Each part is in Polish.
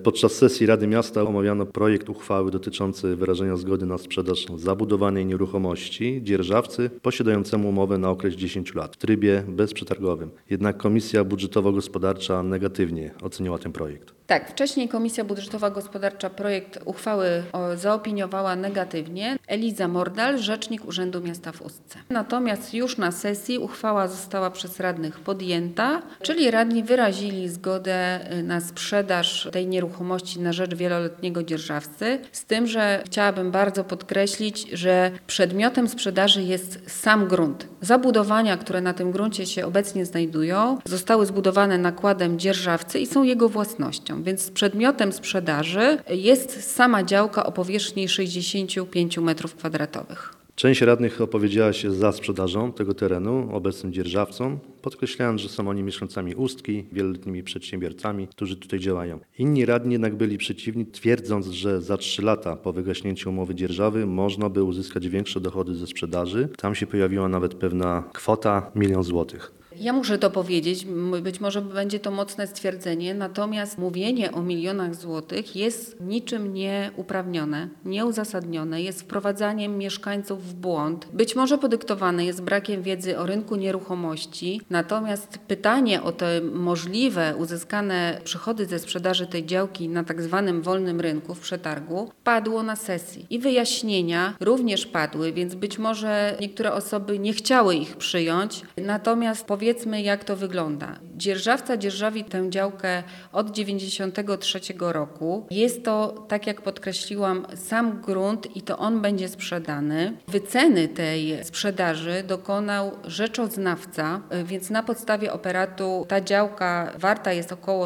Podczas sesji Rady Miasta omawiano projekt uchwały dotyczący wyrażenia zgody na sprzedaż zabudowanej nieruchomości dzierżawcy posiadającemu umowę na okres 10 lat w trybie bezprzetargowym. Jednak Komisja Budżetowo-Gospodarcza negatywnie oceniła ten projekt. Tak, wcześniej Komisja Budżetowa-Gospodarcza projekt uchwały zaopiniowała negatywnie. Eliza Mordal, rzecznik Urzędu Miasta w Ustce. Natomiast już na sesji uchwała została przez radnych podjęta, czyli radni wyrazili zgodę na sprzedaż tej nieruchomości na rzecz wieloletniego dzierżawcy, z tym, że chciałabym bardzo podkreślić, że przedmiotem sprzedaży jest sam grunt. Zabudowania, które na tym gruncie się obecnie znajdują, zostały zbudowane nakładem dzierżawcy i są jego własnością. Więc przedmiotem sprzedaży jest sama działka o powierzchni 65 m². Część radnych opowiedziała się za sprzedażą tego terenu obecnym dzierżawcom, podkreślając, że są oni mieszkańcami Ustki, wieloletnimi przedsiębiorcami, którzy tutaj działają. Inni radni jednak byli przeciwni, twierdząc, że za 3 lata po wygaśnięciu umowy dzierżawy można by uzyskać większe dochody ze sprzedaży. Tam się pojawiła nawet pewna kwota 1 000 000 złotych. Ja muszę to powiedzieć, być może będzie to mocne stwierdzenie, natomiast mówienie o 1 000 000 złotych jest niczym nieuprawnione, nieuzasadnione, jest wprowadzaniem mieszkańców w błąd. Być może podyktowane jest brakiem wiedzy o rynku nieruchomości, natomiast pytanie o te możliwe uzyskane przychody ze sprzedaży tej działki na tak zwanym wolnym rynku w przetargu padło na sesji i wyjaśnienia również padły, więc być może niektóre osoby nie chciały ich przyjąć, natomiast powiedzmy, jak to wygląda. Dzierżawca dzierżawi tę działkę od 1993 roku. Jest to, tak jak podkreśliłam, sam grunt i to on będzie sprzedany. Wyceny tej sprzedaży dokonał rzeczoznawca, więc na podstawie operatu ta działka warta jest około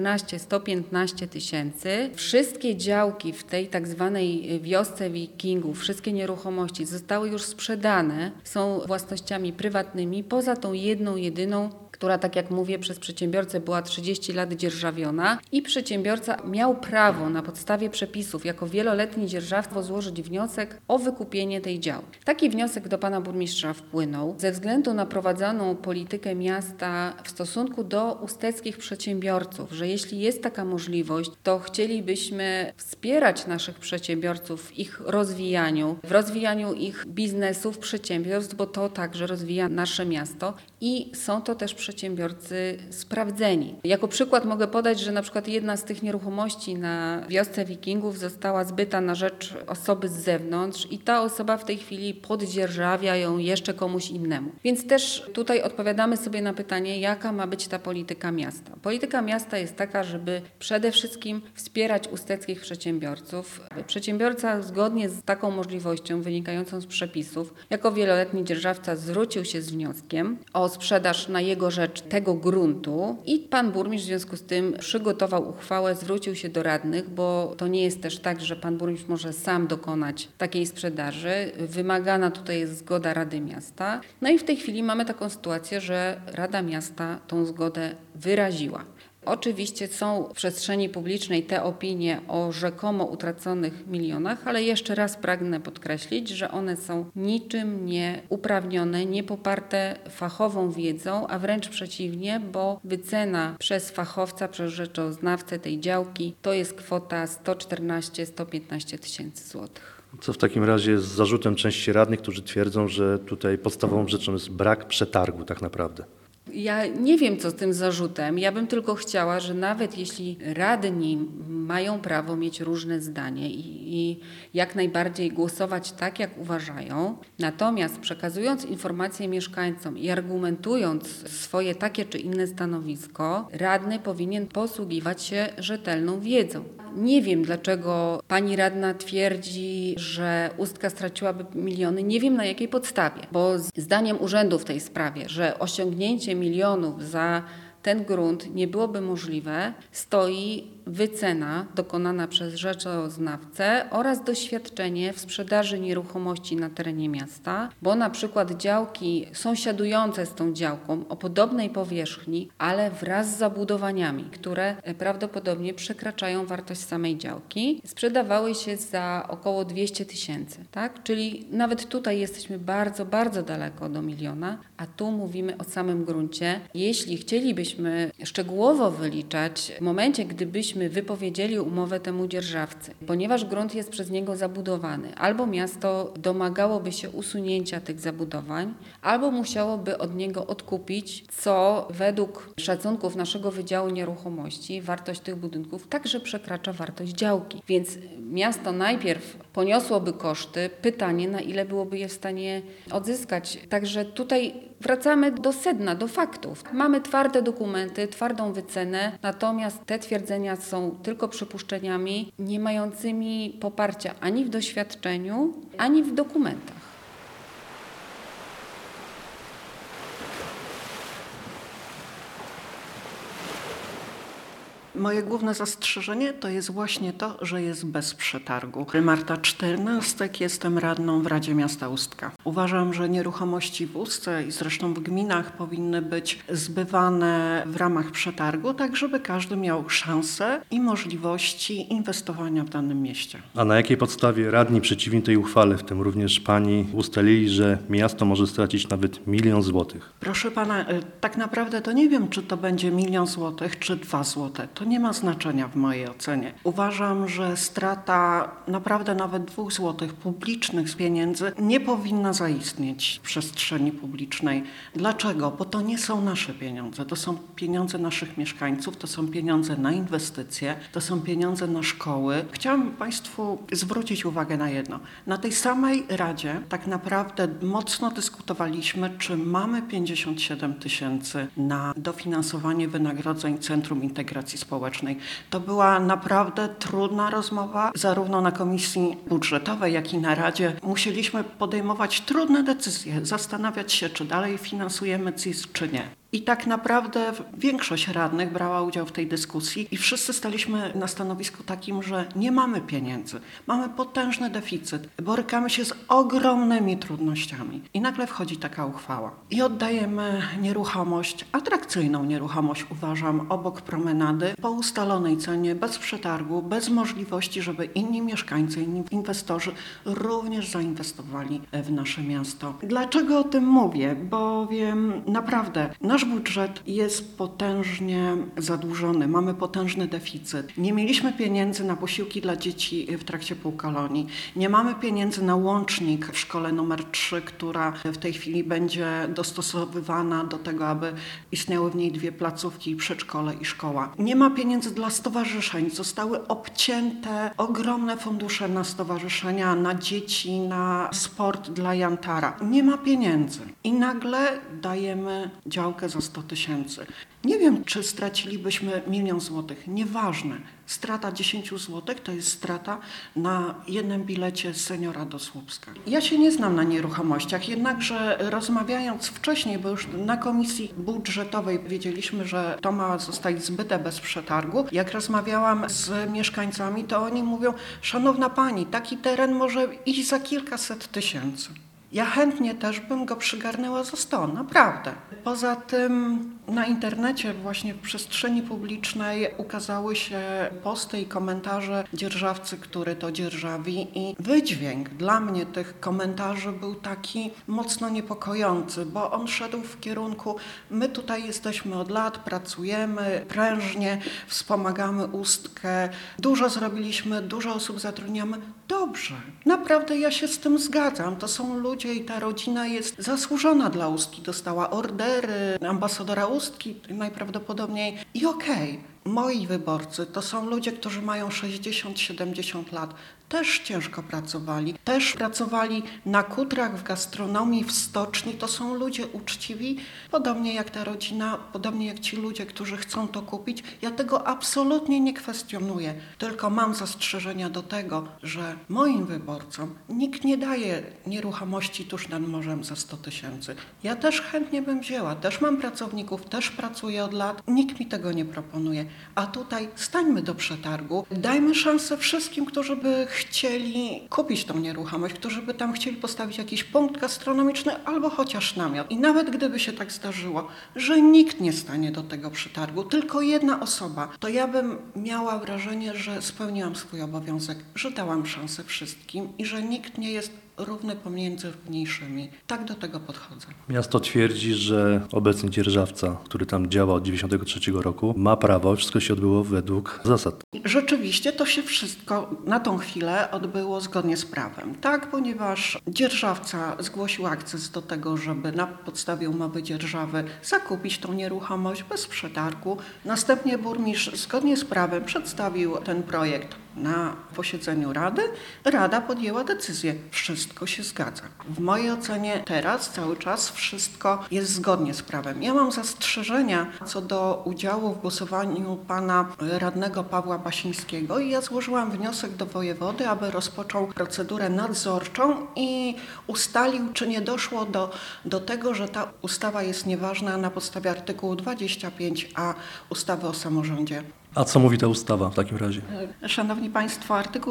114-115 tysięcy. Wszystkie działki w tej tak zwanej wiosce Wikingów, wszystkie nieruchomości zostały już sprzedane, są własnościami prywatnymi, poza tą jedyną, która, tak jak mówię, przez przedsiębiorcę była 30 lat dzierżawiona i przedsiębiorca miał prawo na podstawie przepisów jako wieloletni dzierżawca złożyć wniosek o wykupienie tej działki. Taki wniosek do pana burmistrza wpłynął ze względu na prowadzoną politykę miasta w stosunku do usteckich przedsiębiorców, że jeśli jest taka możliwość, to chcielibyśmy wspierać naszych przedsiębiorców w ich rozwijaniu, w rozwijaniu ich biznesów, przedsiębiorstw, bo to także rozwija nasze miasto i są to też przedsiębiorcy sprawdzeni. Jako przykład mogę podać, że na przykład jedna z tych nieruchomości na wiosce Wikingów została zbyta na rzecz osoby z zewnątrz i ta osoba w tej chwili poddzierżawia ją jeszcze komuś innemu. Więc też tutaj odpowiadamy sobie na pytanie, jaka ma być ta polityka miasta. Polityka miasta jest taka, żeby przede wszystkim wspierać usteckich przedsiębiorców. Przedsiębiorca zgodnie z taką możliwością wynikającą z przepisów, jako wieloletni dzierżawca zwrócił się z wnioskiem o sprzedaż na jego rzecz tego gruntu i pan burmistrz w związku z tym przygotował uchwałę, zwrócił się do radnych, bo to nie jest też tak, że pan burmistrz może sam dokonać takiej sprzedaży. Wymagana tutaj jest zgoda Rady Miasta. No i w tej chwili mamy taką sytuację, że Rada Miasta tą zgodę wyraziła. Oczywiście są w przestrzeni publicznej te opinie o rzekomo utraconych milionach, ale jeszcze raz pragnę podkreślić, że one są niczym nie uprawnione, nie poparte fachową wiedzą, a wręcz przeciwnie, bo wycena przez fachowca, przez rzeczoznawcę tej działki to jest kwota 114-115 tysięcy złotych. Co w takim razie jest zarzutem części radnych, którzy twierdzą, że tutaj podstawową rzeczą jest brak przetargu tak naprawdę? Ja nie wiem, co z tym zarzutem. Ja bym tylko chciała, że nawet jeśli radni mają prawo mieć różne zdanie i jak najbardziej głosować tak, jak uważają, natomiast przekazując informacje mieszkańcom i argumentując swoje takie czy inne stanowisko, radny powinien posługiwać się rzetelną wiedzą. Nie wiem, dlaczego pani radna twierdzi, że Ustka straciłaby miliony. Nie wiem, na jakiej podstawie, bo zdaniem urzędu w tej sprawie, że osiągnięcie milionów za ten grunt nie byłoby możliwe, stoi wycena dokonana przez rzeczoznawcę oraz doświadczenie w sprzedaży nieruchomości na terenie miasta, bo na przykład działki sąsiadujące z tą działką o podobnej powierzchni, ale wraz z zabudowaniami, które prawdopodobnie przekraczają wartość samej działki, sprzedawały się za około 200 tysięcy, tak? Czyli nawet tutaj jesteśmy bardzo, bardzo daleko do miliona, a tu mówimy o samym gruncie. Jeśli chcielibyśmy szczegółowo wyliczać, w momencie, gdybyśmy byśmy wypowiedzieli umowę temu dzierżawcy, ponieważ grunt jest przez niego zabudowany, albo miasto domagałoby się usunięcia tych zabudowań, albo musiałoby od niego odkupić, co według szacunków naszego Wydziału Nieruchomości wartość tych budynków także przekracza wartość działki. Więc miasto najpierw poniosłoby koszty, pytanie, na ile byłoby je w stanie odzyskać. Także tutaj wracamy do sedna, do faktów. Mamy twarde dokumenty, twardą wycenę, natomiast te twierdzenia są tylko przypuszczeniami, nie mającymi poparcia ani w doświadczeniu, ani w dokumentach. Moje główne zastrzeżenie to jest właśnie to, że jest bez przetargu. Marta Czternastek, jestem radną w Radzie Miasta Ustka. Uważam, że nieruchomości w Ustce i zresztą w gminach powinny być zbywane w ramach przetargu, tak żeby każdy miał szansę i możliwości inwestowania w danym mieście. A na jakiej podstawie radni przeciwni tej uchwale, w tym również pani, ustalili, że miasto może stracić nawet 1 000 000 złotych? Proszę pana, tak naprawdę to nie wiem, czy to będzie 1 000 000 złotych, czy 2 złote. To nie ma znaczenia w mojej ocenie. Uważam, że strata naprawdę nawet 2 złotych publicznych z pieniędzy nie powinna zaistnieć w przestrzeni publicznej. Dlaczego? Bo to nie są nasze pieniądze. To są pieniądze naszych mieszkańców, to są pieniądze na inwestycje, to są pieniądze na szkoły. Chciałam Państwu zwrócić uwagę na jedno. Na tej samej Radzie tak naprawdę mocno dyskutowaliśmy, czy mamy 57 000 na dofinansowanie wynagrodzeń Centrum Integracji Społecznej. To była naprawdę trudna rozmowa, zarówno na Komisji Budżetowej, jak i na Radzie. Musieliśmy podejmować trudne decyzje, zastanawiać się, czy dalej finansujemy CIS, czy nie. I tak naprawdę większość radnych brała udział w tej dyskusji i wszyscy staliśmy na stanowisku takim, że nie mamy pieniędzy. Mamy potężny deficyt, borykamy się z ogromnymi trudnościami. I nagle wchodzi taka uchwała. I oddajemy nieruchomość, atrakcyjną nieruchomość uważam, obok promenady, po ustalonej cenie, bez przetargu, bez możliwości, żeby inni mieszkańcy, inni inwestorzy również zainwestowali w nasze miasto. Dlaczego o tym mówię? Bowiem naprawdę nasz budżet jest potężnie zadłużony, mamy potężny deficyt. Nie mieliśmy pieniędzy na posiłki dla dzieci w trakcie półkolonii. Nie mamy pieniędzy na łącznik w szkole numer 3, która w tej chwili będzie dostosowywana do tego, aby istniały w niej 2 placówki, przedszkole i szkoła. Nie ma pieniędzy dla stowarzyszeń. Zostały obcięte ogromne fundusze na stowarzyszenia, na dzieci, na sport dla Jantara. Nie ma pieniędzy. I nagle dajemy działkę za 100 000. Nie wiem, czy stracilibyśmy 1 000 000 złotych. Nieważne. Strata 10 złotych to jest strata na jednym bilecie z Seniora do Słupska. Ja się nie znam na nieruchomościach, jednakże rozmawiając wcześniej, bo już na Komisji Budżetowej wiedzieliśmy, że to ma zostać zbyte bez przetargu. Jak rozmawiałam z mieszkańcami, to oni mówią, szanowna pani, taki teren może iść za kilkaset tysięcy. Ja chętnie też bym go przygarnęła za 100, naprawdę. Poza tym na internecie, właśnie w przestrzeni publicznej ukazały się posty i komentarze dzierżawcy, który to dzierżawi i wydźwięk dla mnie tych komentarzy był taki mocno niepokojący, bo on szedł w kierunku, my tutaj jesteśmy od lat, pracujemy prężnie, wspomagamy Ustkę, dużo zrobiliśmy, dużo osób zatrudniamy. Dobrze, naprawdę ja się z tym zgadzam. To są ludzie i ta rodzina jest zasłużona dla Ustki. Dostała ordery ambasadora Ustki najprawdopodobniej i okej. Moi wyborcy to są ludzie, którzy mają 60-70 lat. Też ciężko pracowali. Też pracowali na kutrach, w gastronomii, w stoczni. To są ludzie uczciwi, podobnie jak ta rodzina, podobnie jak ci ludzie, którzy chcą to kupić. Ja tego absolutnie nie kwestionuję. Tylko mam zastrzeżenia do tego, że moim wyborcom nikt nie daje nieruchomości tuż nad morzem za 100 000. Ja też chętnie bym wzięła. Też mam pracowników, też pracuję od lat. Nikt mi tego nie proponuje. A tutaj stańmy do przetargu, dajmy szansę wszystkim, którzy by chcieli kupić tą nieruchomość, którzy by tam chcieli postawić jakiś punkt gastronomiczny albo chociaż namiot. I nawet gdyby się tak zdarzyło, że nikt nie stanie do tego przetargu, tylko jedna osoba, to ja bym miała wrażenie, że spełniłam swój obowiązek, że dałam szansę wszystkim i że nikt nie jest równy pomiędzy równiejszymi. Tak do tego podchodzę. Miasto twierdzi, że obecny dzierżawca, który tam działa od 1993 roku, ma prawo, wszystko się odbyło według zasad. Rzeczywiście to się wszystko na tą chwilę odbyło zgodnie z prawem, tak? Ponieważ dzierżawca zgłosił akces do tego, żeby na podstawie umowy dzierżawy zakupić tą nieruchomość bez przetargu. Następnie burmistrz zgodnie z prawem przedstawił ten projekt na posiedzeniu Rady. Rada podjęła decyzję. Wszystko się zgadza. W mojej ocenie teraz cały czas wszystko jest zgodnie z prawem. Ja mam zastrzeżenia co do udziału w głosowaniu pana radnego Pawła Basińskiego i ja złożyłam wniosek do wojewody, aby rozpoczął procedurę nadzorczą i ustalił, czy nie doszło do tego, że ta ustawa jest nieważna na podstawie artykułu 25a ustawy o samorządzie. A co mówi ta ustawa w takim razie? Szanowni Państwo, artykuł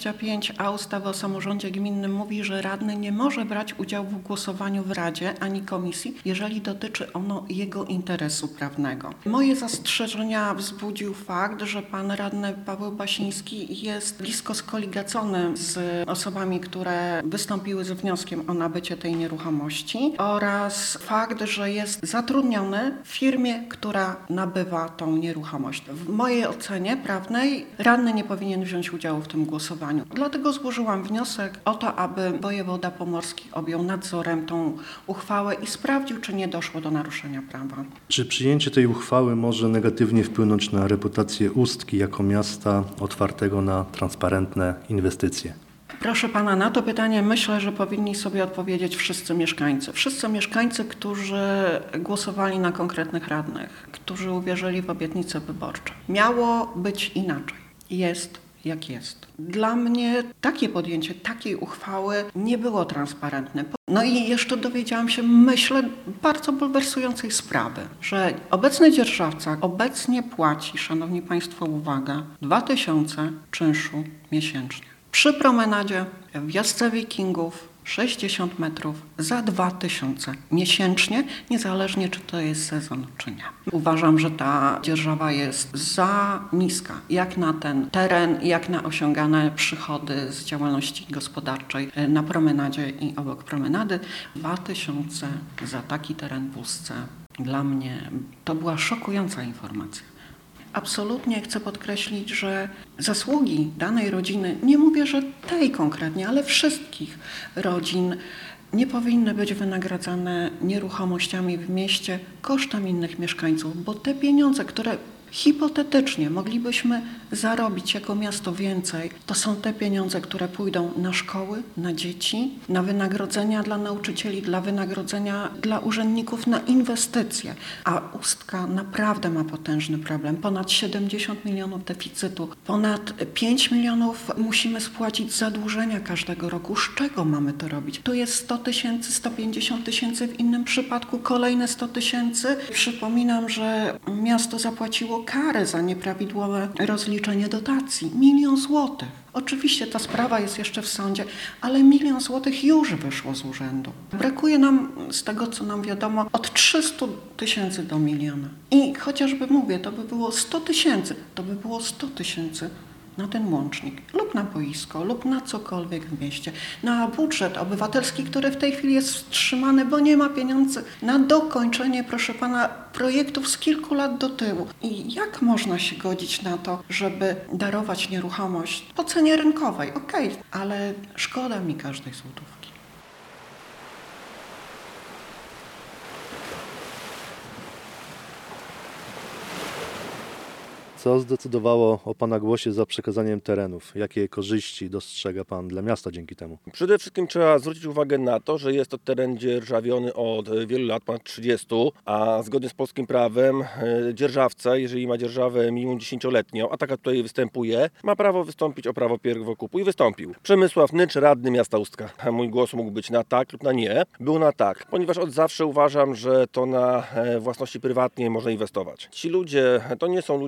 25a ustawy o samorządzie gminnym mówi, że radny nie może brać udziału w głosowaniu w Radzie ani komisji, jeżeli dotyczy ono jego interesu prawnego. Moje zastrzeżenia wzbudził fakt, że pan radny Paweł Basiński jest blisko skoligacony z osobami, które wystąpiły z wnioskiem o nabycie tej nieruchomości oraz fakt, że jest zatrudniony w firmie, która nabywa tą nieruchomość. W mojej ocenie prawnej radny nie powinien wziąć udziału w tym głosowaniu. Dlatego złożyłam wniosek o to, aby wojewoda pomorski objął nadzorem tą uchwałę i sprawdził, czy nie doszło do naruszenia prawa. Czy przyjęcie tej uchwały może negatywnie wpłynąć na reputację Ustki jako miasta otwartego na transparentne inwestycje? Proszę pana, na to pytanie myślę, że powinni sobie odpowiedzieć wszyscy mieszkańcy. Wszyscy mieszkańcy, którzy głosowali na konkretnych radnych, którzy uwierzyli w obietnice wyborcze. Miało być inaczej. Jest jak jest. Dla mnie takie podjęcie takiej uchwały nie było transparentne. No i jeszcze dowiedziałam się, myślę, bardzo bulwersującej sprawy, że obecny dzierżawca obecnie płaci, szanowni państwo, uwaga, 2000 czynszu miesięcznie. Przy promenadzie w wiosce Wikingów 60 metrów za 2000 miesięcznie, niezależnie czy to jest sezon, czy nie. Uważam, że ta dzierżawa jest za niska, jak na ten teren, jak na osiągane przychody z działalności gospodarczej na promenadzie i obok promenady. 2000 za taki teren w Ustce. Dla mnie to była szokująca informacja. Absolutnie chcę podkreślić, że zasługi danej rodziny, nie mówię, że tej konkretnie, ale wszystkich rodzin, nie powinny być wynagradzane nieruchomościami w mieście kosztem innych mieszkańców, bo te pieniądze, które hipotetycznie moglibyśmy zarobić jako miasto więcej, to są te pieniądze, które pójdą na szkoły, na dzieci, na wynagrodzenia dla nauczycieli, dla wynagrodzenia dla urzędników, na inwestycje. A Ustka naprawdę ma potężny problem. Ponad 70 milionów deficytu, ponad 5 milionów musimy spłacić zadłużenia każdego roku. Z czego mamy to robić? Tu jest 100 tysięcy, 150 tysięcy, w innym przypadku kolejne 100 tysięcy. Przypominam, że miasto zapłaciło karę za nieprawidłowe rozliczenie dotacji. 1 000 000 złotych. Oczywiście ta sprawa jest jeszcze w sądzie, ale 1 000 000 złotych już wyszło z urzędu. Brakuje nam, z tego co nam wiadomo, od 300 tysięcy do 1 000 000. I chociażby mówię, to by było 100 tysięcy, to by było 100 tysięcy na ten łącznik lub na boisko, lub na cokolwiek w mieście, na budżet obywatelski, który w tej chwili jest wstrzymany, bo nie ma pieniędzy na dokończenie, proszę pana, projektów z kilku lat do tyłu. I jak można się godzić na to, żeby darować nieruchomość po cenie rynkowej? Okej, ale szkoda mi każdej złotówki. Co zdecydowało o Pana głosie za przekazaniem terenów? Jakie korzyści dostrzega Pan dla miasta dzięki temu? Przede wszystkim trzeba zwrócić uwagę na to, że jest to teren dzierżawiony od wielu lat, ponad 30, a zgodnie z polskim prawem dzierżawca, jeżeli ma dzierżawę minimum 10-letnią, a taka tutaj występuje, ma prawo wystąpić o prawo pierwokupu i wystąpił. Przemysław Nycz, radny miasta Ustka. Mój głos mógł być na tak lub na nie. Był na tak, ponieważ od zawsze uważam, że to na własności prywatnej można inwestować. Ci ludzie to nie są ludzie z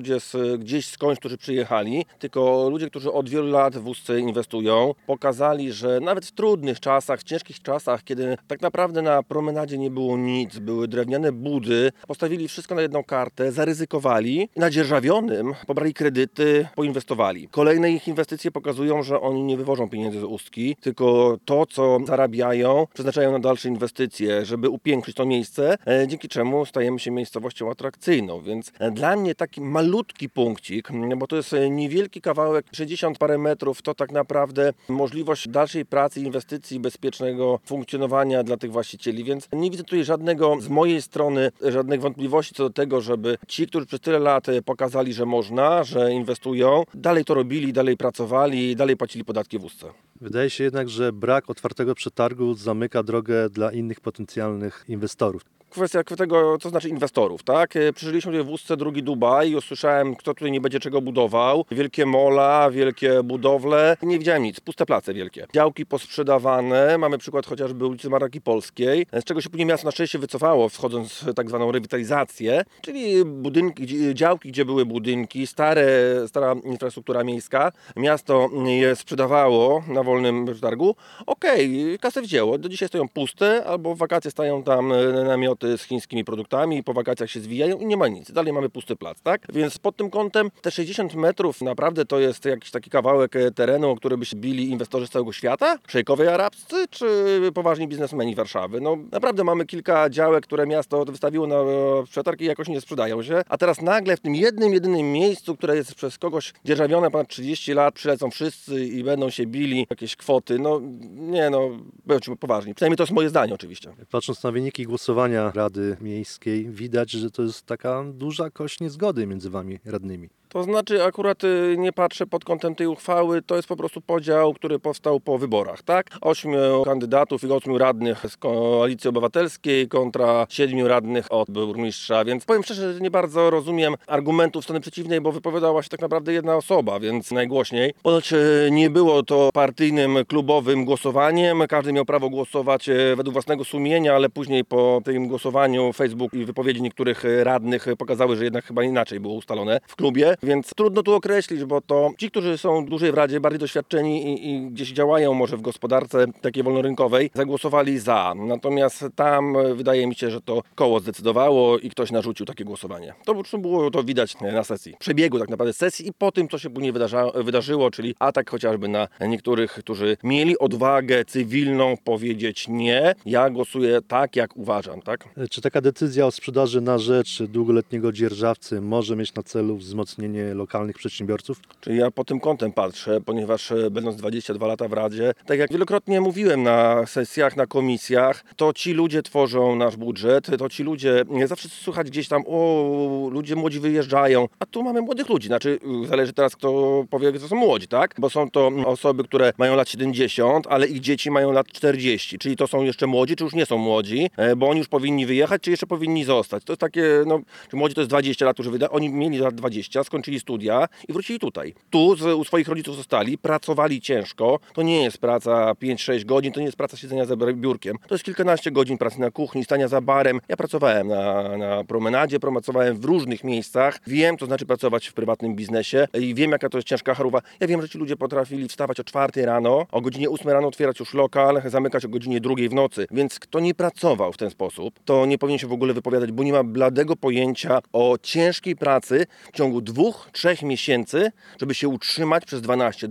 gdzieś skądś, którzy przyjechali, tylko ludzie, którzy od wielu lat w Ustce inwestują, pokazali, że nawet w trudnych czasach, w ciężkich czasach, kiedy tak naprawdę na promenadzie nie było nic, były drewniane budy, postawili wszystko na jedną kartę, zaryzykowali i na dzierżawionym pobrali kredyty, poinwestowali. Kolejne ich inwestycje pokazują, że oni nie wywożą pieniędzy z Ustki, tylko to, co zarabiają, przeznaczają na dalsze inwestycje, żeby upiększyć to miejsce, dzięki czemu stajemy się miejscowością atrakcyjną. Więc dla mnie taki malutki punkcik, bo to jest niewielki kawałek, 60 parę metrów, to tak naprawdę możliwość dalszej pracy, inwestycji, bezpiecznego funkcjonowania dla tych właścicieli, więc nie widzę tutaj z mojej strony żadnych wątpliwości co do tego, żeby ci, którzy przez tyle lat pokazali, że można, że inwestują, dalej to robili, dalej pracowali, dalej płacili podatki w Ustce. Wydaje się jednak, że brak otwartego przetargu zamyka drogę dla innych potencjalnych inwestorów. Kwestia tego, co znaczy inwestorów, tak? Przeżyliśmy tutaj w Ustce drugi Dubaj i usłyszałem, kto tutaj nie będzie czego budował. Wielkie mola, wielkie budowle. Nie widziałem nic, puste place wielkie. Działki posprzedawane, mamy przykład chociażby ulicy Maraki Polskiej, z czego się później miasto na szczęście wycofało, wchodząc w tak zwaną rewitalizację, czyli budynki, działki, gdzie były budynki, stara infrastruktura miejska. Miasto je sprzedawało na wolnym przetargu. Okej, kasę wzięło, do dzisiaj stoją puste, albo w wakacje stają tam namioty z chińskimi produktami i po wakacjach się zwijają i nie ma nic. Dalej mamy pusty plac, tak? Więc pod tym kątem te 60 metrów naprawdę to jest jakiś taki kawałek terenu, o który by się bili inwestorzy z całego świata? Szejkowie arabscy czy poważni biznesmeni Warszawy? No naprawdę mamy kilka działek, które miasto wystawiło na przetarg i jakoś nie sprzedają się. A teraz nagle w tym jedynym miejscu, które jest przez kogoś dzierżawione ponad 30 lat, przylecą wszyscy i będą się bili jakieś kwoty. No nie, bądźmy poważni. Przynajmniej to jest moje zdanie oczywiście. Patrząc na wyniki głosowania Rady Miejskiej, widać, że to jest taka duża kość niezgody między wami radnymi. To znaczy akurat nie patrzę pod kątem tej uchwały, to jest po prostu podział, który powstał po wyborach, tak? 8 kandydatów i 8 radnych z Koalicji Obywatelskiej kontra 7 radnych od burmistrza, więc powiem szczerze, że nie bardzo rozumiem argumentów strony przeciwnej, bo wypowiadała się tak naprawdę jedna osoba, więc najgłośniej. Ponoć nie było to partyjnym, klubowym głosowaniem, każdy miał prawo głosować według własnego sumienia, ale później po tym głosowaniu Facebook i wypowiedzi niektórych radnych pokazały, że jednak chyba inaczej było ustalone w klubie. Więc trudno tu określić, bo to ci, którzy są dłużej w Radzie, bardziej doświadczeni i gdzieś działają może w gospodarce takiej wolnorynkowej, zagłosowali za. Natomiast tam wydaje mi się, że to koło zdecydowało i ktoś narzucił takie głosowanie. To było to widać na sesji. Przebiegu tak naprawdę sesji i po tym, co się później wydarzyło, czyli atak chociażby na niektórych, którzy mieli odwagę cywilną powiedzieć nie. Ja głosuję tak, jak uważam, tak? Czy taka decyzja o sprzedaży na rzecz długoletniego dzierżawcy może mieć na celu wzmocnienie lokalnych przedsiębiorców? Czyli ja pod tym kątem patrzę, ponieważ będąc 22 lata w Radzie, tak jak wielokrotnie mówiłem na sesjach, na komisjach, to ci ludzie tworzą nasz budżet, to ci ludzie, zawsze słychać gdzieś tam, ludzie młodzi wyjeżdżają, a tu mamy młodych ludzi, znaczy zależy teraz kto powie, że to są młodzi, tak? Bo są to osoby, które mają lat 70, ale ich dzieci mają lat 40, czyli to są jeszcze młodzi, czy już nie są młodzi, bo oni już powinni wyjechać, czy jeszcze powinni zostać. To jest takie, czy młodzi to jest 20 lat, którzy oni mieli lat 20, skończyli studia i wrócili tutaj. Tu u swoich rodziców zostali, pracowali ciężko. To nie jest praca 5-6 godzin, to nie jest praca siedzenia za biurkiem. To jest kilkanaście godzin pracy na kuchni, stania za barem. Ja pracowałem na promenadzie, pracowałem w różnych miejscach. Wiem, co znaczy pracować w prywatnym biznesie i wiem, jaka to jest ciężka choroba. Ja wiem, że ci ludzie potrafili wstawać o 4 rano, o godzinie 8 rano otwierać już lokal, zamykać o godzinie 2 w nocy. Więc kto nie pracował w ten sposób, to nie powinien się w ogóle wypowiadać, bo nie ma bladego pojęcia o ciężkiej pracy w ciągu 2-3 miesięcy, żeby się utrzymać przez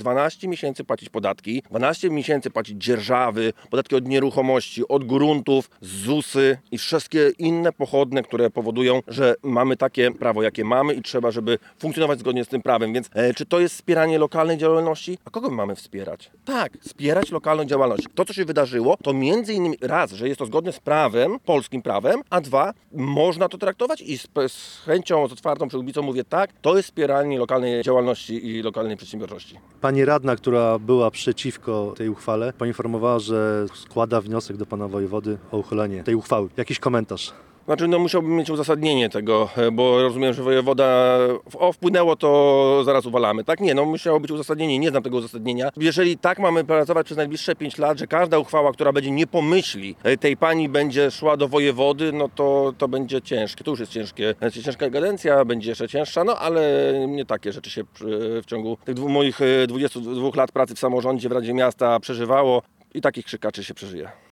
12 miesięcy płacić podatki, 12 miesięcy płacić dzierżawy, podatki od nieruchomości, od gruntów, ZUS-y i wszystkie inne pochodne, które powodują, że mamy takie prawo, jakie mamy i trzeba, żeby funkcjonować zgodnie z tym prawem. Więc czy to jest wspieranie lokalnej działalności? A kogo my mamy wspierać? Tak, wspierać lokalną działalność. To, co się wydarzyło, to między innymi raz, że jest to zgodne z prawem, polskim prawem, a dwa, można to traktować i z chęcią, z otwartą przyłbicą mówię tak, to jest wspieranie lokalnej działalności i lokalnej przedsiębiorczości. Pani radna, która była przeciwko tej uchwale, poinformowała, że składa wniosek do pana wojewody o uchylenie tej uchwały. Jakiś komentarz? Znaczy, musiałbym mieć uzasadnienie tego, bo rozumiem, że wojewoda, wpłynęło to, zaraz uwalamy, tak? Nie, musiało być uzasadnienie, nie znam tego uzasadnienia. Jeżeli tak mamy pracować przez najbliższe 5 lat, że każda uchwała, która będzie nie pomyśli tej pani, będzie szła do wojewody, to będzie ciężkie. To już jest ciężka kadencja, będzie jeszcze cięższa, ale nie takie rzeczy się w ciągu tych moich 22 lat pracy w samorządzie, w Radzie Miasta przeżywało i takich krzykaczy się przeżyje.